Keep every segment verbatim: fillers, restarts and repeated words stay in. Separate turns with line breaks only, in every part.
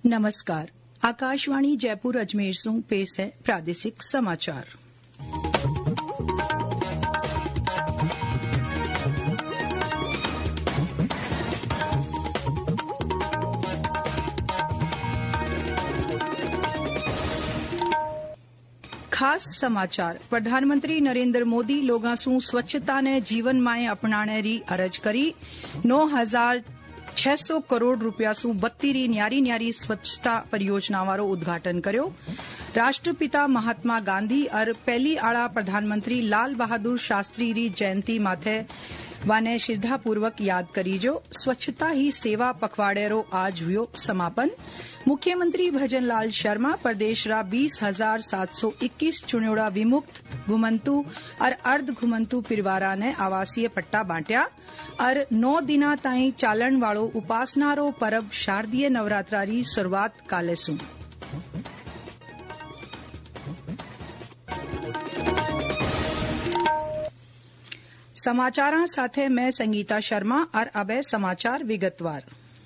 नमस्कार। आकाशवाणी जयपुर अजमेर से पेश है प्रादेशिक समाचार। खास समाचार। प्रधानमंत्री नरेंद्र मोदी लोगां सू स्वच्छता ने जीवन में अपनाने री अरज करी। नौ हजार छह सौ करोड़ रुपया सू बत्ती री न्यारी न्यारी स्वच्छता परियोजना वारो उद्घाटन कर्यो। राष्ट्रपिता महात्मा गांधी और पहली आड़ा प्रधानमंत्री लाल बहादुर शास्त्री री जयंती माथे वाने श्रद्धापूर्वक याद करी जो। स्वच्छता ही सेवा पखवाड़ेरो आज हुयो समापन। मुख्यमंत्री भजन लाल शर्मा प्रदेश रा बीस हजार सात सौ इक्कीस चुनियोड़ा विमुक्त घुमंतु और अर्ध घुमंतु परिवारा ने आवासीय पट्टा बांट्या और नौ दिना ताई चालन वालो उपासनारो परब शारदीय नवरात्रा री शुरुआत काले सू। समाचारां साथे मैं संगीता शर्मा और अब समाचार विगतवार।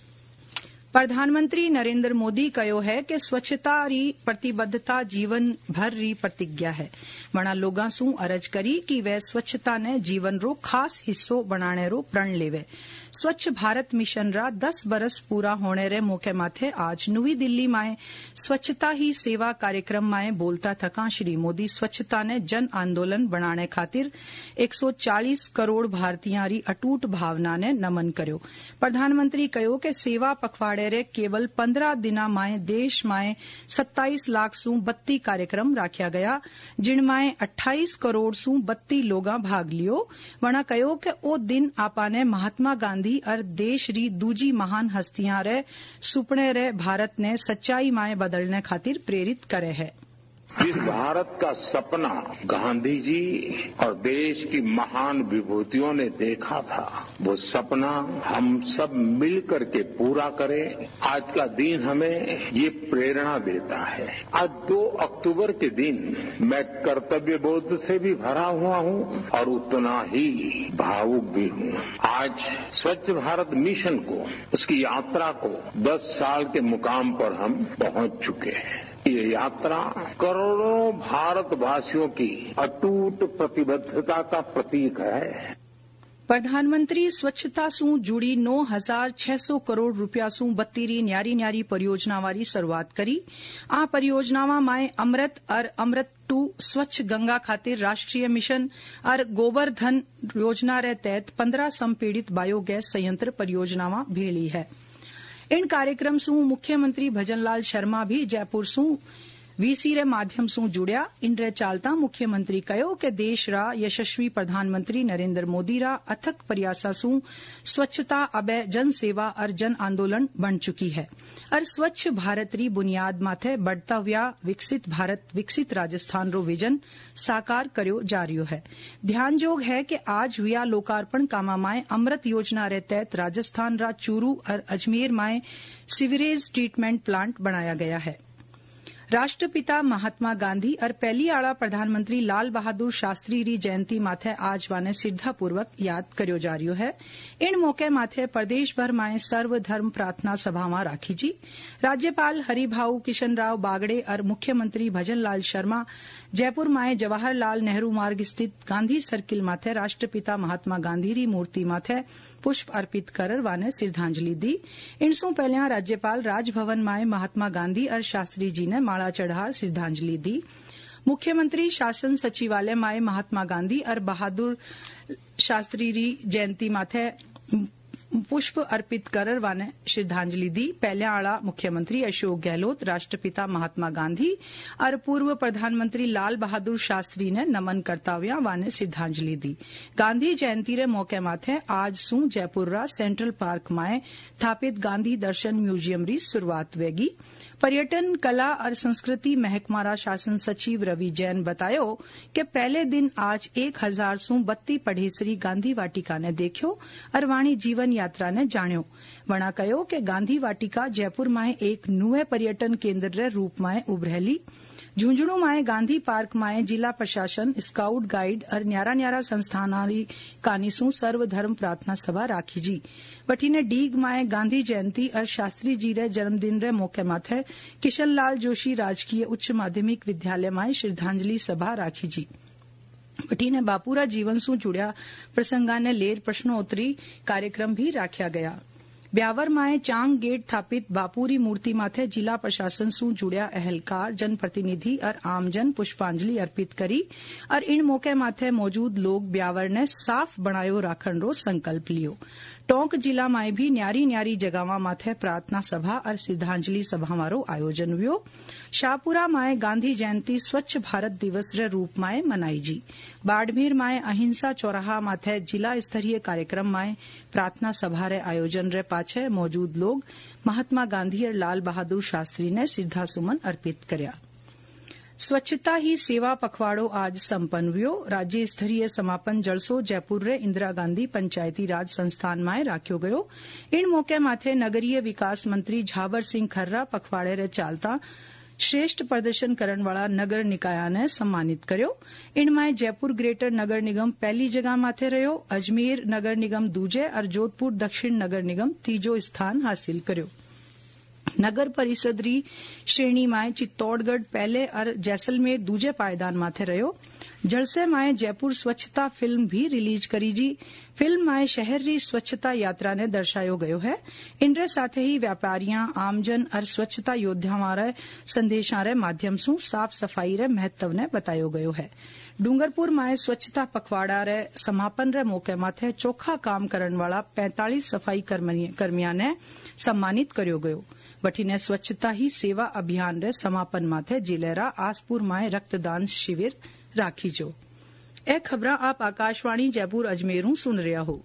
प्रधानमंत्री नरेंद्र मोदी कहो है कि स्वच्छता री प्रतिबद्धता जीवन भर री प्रतिज्ञा है। वणा लोगां सू अरज करी कि वे स्वच्छता ने जीवन रो खास हिस्सो बनाने रो प्रण लेवे। स्वच्छ भारत मिशन रा दस बरस पूरा होने रे मौके माथे आज नवी दिल्ली में स्वच्छता ही सेवा कार्यक्रम में बोलता थका श्री मोदी स्वच्छता ने जन आंदोलन बनाने खातिर एक सौ चालीस करोड़ भारतीयों री अटूट भावना ने नमन कर्यो। प्रधानमंत्री कहो कि सेवा पखवाड़े रे केवल पंद्रह दिना में देश में सत्ताईस लाख सू बत्ती कार्यक्रम राख्या गया, जिनमें अट्ठाईस करोड़ सू बत्ती लोगा भाग लियो। वणा कहो कि ओ दिन आपाने महात्मा गांधी और देश री दूजी महान हस्तियां रे सुपने रे भारत ने सच्चाई में बदलने खातिर प्रेरित करे है।
जिस भारत का सपना गांधी जी और देश की महान विभूतियों ने देखा था, वो सपना हम सब मिलकर के पूरा करें। आज का दिन हमें ये प्रेरणा देता है। आज दो अक्टूबर के दिन मैं कर्तव्य बोध से भी भरा हुआ हूँ और उतना ही भावुक भी हूँ। आज स्वच्छ भारत मिशन को, उसकी यात्रा को दस साल के मुकाम पर हम पहुंच चुके हैं। ये यात्रा करोड़ों भारतवासियों की अटूट प्रतिबद्धता का प्रतीक है।
प्रधानमंत्री स्वच्छता सू जुड़ी नौ हजार छह सौ करोड़ रुपया सू बत्ती री न्यारी न्यारी परियोजना वारी शुरुआत करी। आ परियोजनावां में अमृत और अमृत टू स्वच्छ गंगा खातिर राष्ट्रीय मिशन और गोवर्धन योजना रे तहत पंद्रह संपीड़ित बायोगैस संयंत्र परियोजनावां भेड़ी है। इन कार्यक्रम सू मुख्यमंत्री भजन लाल शर्मा भी जयपुर सू वीसी रे माध्यम सू जुड़िया। इन रे चालता मुख्यमंत्री कहो कि देश रा यशस्वी प्रधानमंत्री नरेंद्र मोदी रा अथक प्रयासा सू स्वच्छता अब जन सेवा और जन आंदोलन बन चुकी है और स्वच्छ भारत री बुनियाद माथे बढ़ता हुआ विकसित भारत विकसित राजस्थान रो विजन साकार कर्यो जा रह्यो है। ध्यानजोग है कि आज हुआ लोकार्पण कामा माए अमृत योजना रे तहत राजस्थान रा चूरू और अजमेर माए सीवरेज ट्रीटमेंट प्लांट बनाया गया है। राष्ट्रपिता महात्मा गांधी और पहली आड़ा प्रधानमंत्री लाल बहादुर शास्त्री री जयंती माथे आज वाने श्रद्धापूर्वक याद कर्यो जा रह्यो है। इन मौके माथे प्रदेश भर में सर्वधर्म प्रार्थना सभावां राखी जी। राज्यपाल हरिभाऊ किशन राव बागड़े और मुख्यमंत्री भजन लाल शर्मा जयपुर में जवाहरलाल नेहरू मार्ग स्थित गांधी सर्किल माथे राष्ट्रपिता महात्मा गांधी री मूर्ति माथे पुष्प अर्पित कर वाने श्रद्धांजलि दी। इनसों पहले राज्यपाल राजभवन में महात्मा गांधी और शास्त्री जी ने माला चढ़ार श्रद्धांजलि दी। मुख्यमंत्री शासन सचिवालय में महात्मा गांधी और बहादुर शास्त्री री जयंती माथे पुष्प अर्पित कर वाने श्रद्धांजलि दी। पहले आड़ा मुख्यमंत्री अशोक गहलोत, राष्ट्रपिता महात्मा गांधी और पूर्व प्रधानमंत्री लाल बहादुर शास्त्री ने नमन करता हुआ वाने श्रद्धांजलि दी। गांधी जयंती रे मौके माथे आज सू जयपुर रा सेंट्रल पार्क में स्थापित गांधी दर्शन म्यूजियम री शुरुआत वेगी। पर्यटन कला और संस्कृति महकमा शासन सचिव रवि जैन बतायो कि पहले दिन आज एक हजार सू बत्ती पढ़ेसरी गांधी वाटिका ने देखो और वाणी जीवन यात्रा ने जाण्यो। वणा कहो कि गांधी वाटिका जयपुर में एक नुए पर्यटन केंद्र रे रूप में उभरेली। झुंझुनू माए गांधी पार्क माए जिला प्रशासन स्काउट गाइड और न्यारा न्यारा संस्थानारी कानीसू सर्वधर्म प्रार्थना सभा राखी जी। वठीने डीग माए गांधी जयंती और शास्त्री जी रे जन्मदिन रे मौके माथे किशनलाल जोशी राजकीय उच्च माध्यमिक विद्यालय माए श्रद्धांजलि सभा राखी जी। वठीने बापूरा जीवन सु जुड़िया प्रसंगा ने लेर प्रश्नोत्तरी कार्यक्रम भी राख्या गया। ब्यावर माए चांग गेट स्थापित बापूरी मूर्ति माथे जिला प्रशासन सु जुड़िया अहलकार जनप्रतिनिधि और आमजन पुष्पांजलि अर्पित करी और इन मौके माथे मौजूद लोग ब्यावर ने साफ बनायो राखण रो संकल्प लियो। टोंक जिला में भी न्यारी न्यारी जगह माथे प्रार्थना सभा और श्रद्धांजलि सभावारो आयोजन हुयो। शाहपुरा माए गांधी जयंती स्वच्छ भारत दिवस रे रूप में मनाई जी। बाड़मेर माए अहिंसा चौराहा माथे जिला स्तरीय कार्यक्रम में प्रार्थना सभा रे आयोजन रे पाछे मौजूद लोग महात्मा गांधी और लाल बहादुर शास्त्री ने श्रद्धासुमन अर्पित कर्या। स्वच्छता ही सेवा पखवाड़ो आज संपन्न हुयो। राज्य स्तरीय समापन जलसो जयपुर रे इंदिरा गांधी पंचायती राज संस्थान में राख्यो गयो। इन मौके माथे नगरीय विकास मंत्री झावर सिंह खर्रा पखवाड़े रे चालता श्रेष्ठ प्रदर्शन करण वाला नगर निकाया ने सम्मानित कर्यो। इनमें जयपुर ग्रेटर नगर निगम पहली जगह माथे रह्यो, अजमेर नगर निगम दूजे और जोधपुर दक्षिण नगर निगम तीजो स्थान हासिल कर्यो। नगर परिषद री श्रेणी में चित्तौड़गढ़ पहले और जैसलमेर दूजे पायदान माथे रह्यो। जलसे माए जयपुर स्वच्छता फिल्म भी रिलीज करी जी। फिल्म माए शहर री स्वच्छता यात्रा ने दर्शायो गयो है। इनरे साथ ही व्यापारियां आमजन और स्वच्छता योद्धावां रे संदेशा रे माध्यम सु साफ सफाई रे महत्व ने बतायो गयो है। डूंगरपुर माए स्वच्छता पखवाड़ा रे समापन रे मौके माथे चोखा काम करण वाला पैंतालीस सफाई कर्मिया ने सम्मानित कर्यो गयो। वठीने स्वच्छता ही सेवा अभियान रे समापन माथे जिलेरा आसपुर माए रक्तदान शिविर राखी जो। ए खबरा आप आकाशवाणी जयपुर अजमेरू सुन रहा हो।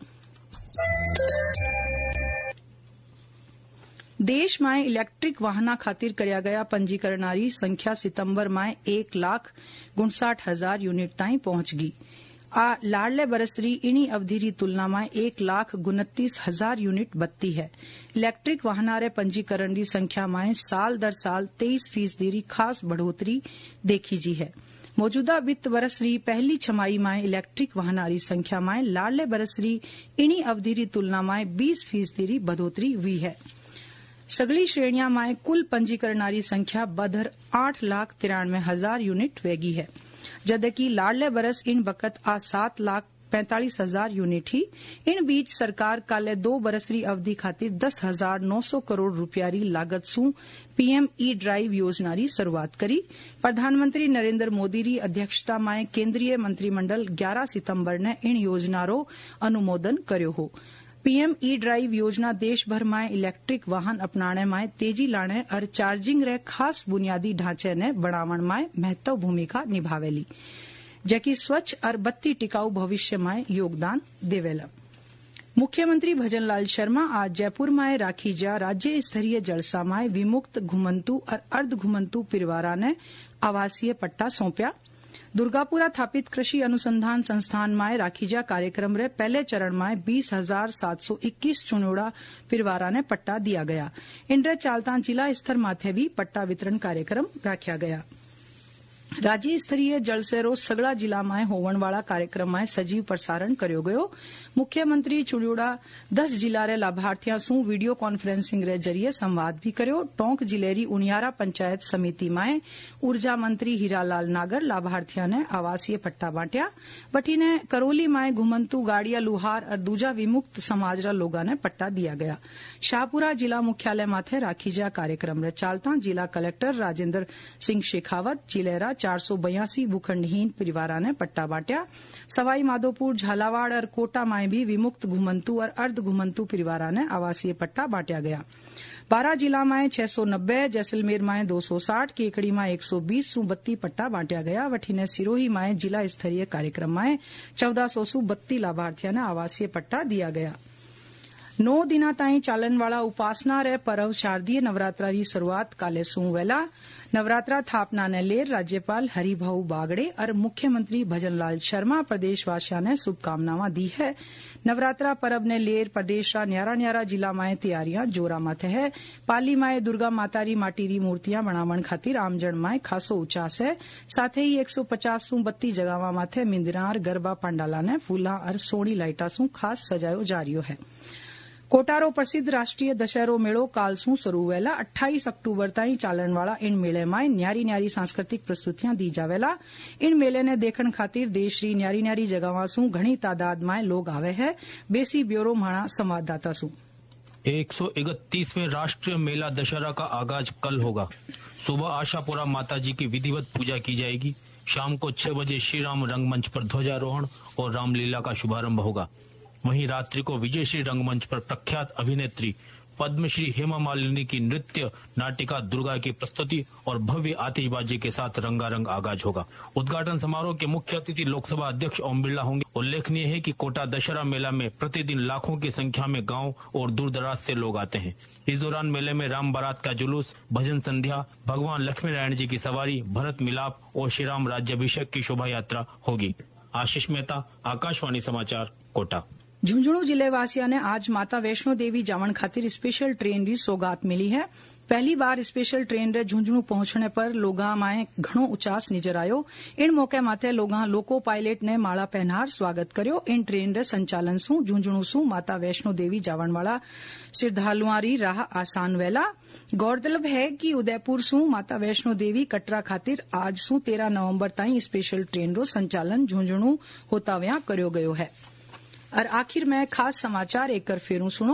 देश में इलेक्ट्रिक वाहना खातिर करया गया पंजीकरणारी संख्या सितंबर में एक लाख गुणसाठ हजार यूनिट ताई पहुंच गई। आ लाडले बरसरी इनी अवधि री तुलना में एक लाख उनतीस हजार यूनिट बत्ती है। इलेक्ट्रिक वाहना रे पंजीकरण री संख्या में साल दर साल तेईस फीसदी री खास बढ़ोतरी देखी जी है। मौजूदा वित्त बरस री पहली छमाही में इलेक्ट्रिक वाहनारी संख्या में लाडले बरस री इनी अवधि री तुलना में बीस फीसदी री बढ़ोतरी हुई है। सगली श्रेणियां में कुल पंजीकरणारी संख्या बधर आठ लाख तिरानवे हजार यूनिट वेगी है, जबकि लाडले बरस इन बकत आ सात लाख पैंतालीस हजार यूनिट ही। इन बीच सरकार काले दो बरसरी अवधि खातिर दस हजार नौ सौ करोड़ रुपया री लागत सु पीएम ई ड्राइव योजना री शुरुआत करी। प्रधानमंत्री नरेंद्र मोदी री अध्यक्षता में केंद्रीय मंत्रिमंडल ग्यारह सितंबर ने इन योजना रो अनुमोदन कर्यो हो। पीएम ई ड्राइव योजना देश भर में इलेक्ट्रिक वाहन अपनाने में तेजी लाने और चार्जिंग रे खास बुनियादी ढांचे ने बढ़ावण में महत्व भूमिका निभावेली, जबकि स्वच्छ और बत्ती टिकाऊ भविष्य में योगदान देवेला। मुख्यमंत्री भजनलाल शर्मा आज जयपुर में राखी जा राज्य स्तरीय जलसा में विमुक्त घुमंतु और अर्ध घुमंतु परिवारा ने आवासीय पट्टा सौंप्या। दुर्गापुरा स्थापित कृषि अनुसंधान संस्थान में राखीजा कार्यक्रम रे पहले चरण में बीस हजार सात सौ इक्कीस चुनौड़ा परिवारा ने पट्टा दिया गया। इनरे चालता जिला स्तर माथे भी पट्टा वितरण कार्यक्रम राख्या गया। राज्य स्तरीय जलसेरो सगड़ा जिला में होवण वाला कार्यक्रम में सजीव प्रसारण कर्यो गयो। मुख्यमंत्री चुड़ियोड़ा दस जिला रे लाभार्थियों सु वीडियो कॉन्फ्रेंसिंग रे जरिए संवाद भी कर्यो। टोंक जिलेरी उनियारा पंचायत समिति में ऊर्जा मंत्री हीरालाल नागर लाभार्थियों ने आवासीय पट्टा बांटिया। बठीने करोली में घुमंतु गाड़िया लुहार और दूजा विमुक्त समाज रा लोगा ने पट्टा दिया गया। शाहपुरा जिला मुख्यालय माथे राखीजा कार्यक्रम रे चालता जिला कलेक्टर राजेंद्र सिंह शेखावत जिलेरा चार सौ बयासी भूखंडहीन परिवारा ने पट्टा बांटिया। सवाई माधोपुर झालावाड़ और कोटा में भी विमुक्त घुमंतु और अर्ध घुमंतु परिवारा ने आवासीय पट्टा बांटा गया। बारह जिला में छह सौ नब्बे, जैसलमेर में दो सौ साठ, केकड़ी में एक सौ बीस सु बत्ती पट्टा बांटा गया। वठीने सिरोही में जिला स्तरीय कार्यक्रम में चौदह सौ सु बत्ती लाभार्थियों ने आवासीय पट्टा दिया गया। नौ दिना ताईं चालन वाला उपासना रे परव शारदीय नवरात्रा री शुरुआत काले सूं वेला नवरात्रा थापना ने लेर राज्यपाल हरिभाऊ बागड़े और मुख्यमंत्री भजनलाल शर्मा प्रदेशवासियों ने शुभकामनावां दी है। नवरात्रा परब ने लेर प्रदेश रा न्यारा न्यारा जिला में तैयारियां जोरा माथे है। पाली में दुर्गा माता री माटी री मूर्तियां बनावण खातिर आमजन में खासो उचास है। साथ ही एक सौ पचास सू बत्ती जगह माथे मिंदरा और गरबा पंडाला ने फूला और सोनी लाइटा सू खास सजायो जा रह्यो है। कोटारो प्रसिद्ध राष्ट्रीय दशहरो मेळो काल सूं शुरू वेला अट्ठाईस अक्टूबर ताईं चालन वाला इन मेले में न्यारी न्यारी सांस्कृतिक प्रस्तुतियां दी जावेला। इन मेले ने देखण खातिर देश री न्यारी न्यारी जगहों सूं घणी तादाद में लोग आवे है। बेसी ब्यूरो माणा संवाददाता सूं।
एक सौ इकतीसवें राष्ट्रीय मेला दशहरा का आगाज कल होगा। सुबह आशापुरा माताजी की विधिवत पूजा की जाएगी। शाम को छह बजे श्री राम रंगमंच पर ध्वजारोहण और रामलीला का शुभारंभ होगा। वहीं रात्रि को विजयश्री रंगमंच पर प्रख्यात अभिनेत्री पद्मश्री हेमा मालिनी की नृत्य नाटिका दुर्गा की प्रस्तुति और भव्य आतिशबाजी के साथ रंगारंग आगाज होगा। उद्घाटन समारोह के मुख्य अतिथि लोकसभा अध्यक्ष ओम बिरला होंगे। उल्लेखनीय है कि कोटा दशहरा मेला में प्रतिदिन लाखों की संख्या में गांव और दूर दराज से लोग आते हैं। इस दौरान मेले में राम बारात का जुलूस, भजन संध्या, भगवान लक्ष्मी नारायण जी की सवारी, भरत मिलाप और श्री राम राज्याभिषेक की शोभा यात्रा होगी। आशीष मेहता, आकाशवाणी समाचार, कोटा।
झुंझुनू जिले वासियों ने आज माता वैष्णो देवी जावण खातिर स्पेशल ट्रेन की सौगात मिली है। पहली बार स्पेशल ट्रेन रे झुंझुनू पहुंचने पर लोगा में घणो उचास नजर आयो। इन मौके माथे लोगा लोको पायलट ने माला पहनार स्वागत कर्यो। इन ट्रेन रे संचालन सूं झुंझुनू सूं माता वैष्णो देवी जावण वाला श्रद्धालुओं री राह आसान वेला। गौरतलब है कि उदयपुर सूं माता वैष्णो देवी कटरा खातिर आज सूं तेरह नवंबर ताईं स्पेशल ट्रेन रो संचालन झुंझुनू होताव्या कर्यो गयो है। और आखिर में खास समाचार एक कर फेरू सुनो।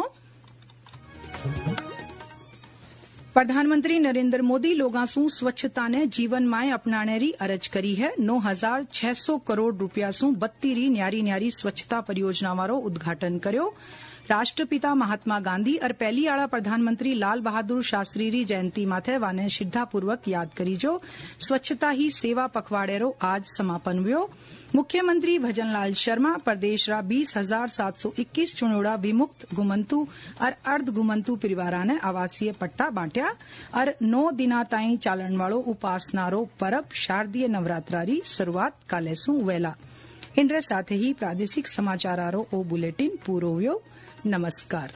प्रधानमंत्री नरेंद्र मोदी लोगां सूं स्वच्छता ने जीवन में अपनाने री अरज करी है। नौ हजार छह सौ करोड़ रुपया सूं बत्ती री न्यारी न्यारी स्वच्छता परियोजनावां रो उद्घाटन कर्यो। राष्ट्रपिता महात्मा गांधी और पहली आला प्रधानमंत्री लाल बहादुर शास्त्री री जयंती माथे वाने श्रद्धापूर्वक याद करी जो स्वच्छता ही सेवा पखवाड़े रो आज समापन हुयो। मुख्यमंत्री भजनलाल शर्मा प्रदेश रा बीस हजार सात सौ इक्कीस चुनौड़ा विमुक्त घुमंतु और अर्ध घुमंतु परिवारा ने आवासीय पट्टा बांट्या और नौ दिना ताईं चालन वालो उपासना रो परब शारदीय नवरात्रा री शुरुआत काले सूं वेला। इनरे साथ ही प्रादेशिक समाचार रो ओ बुलेटिन पूरो हुयो। नमस्कार।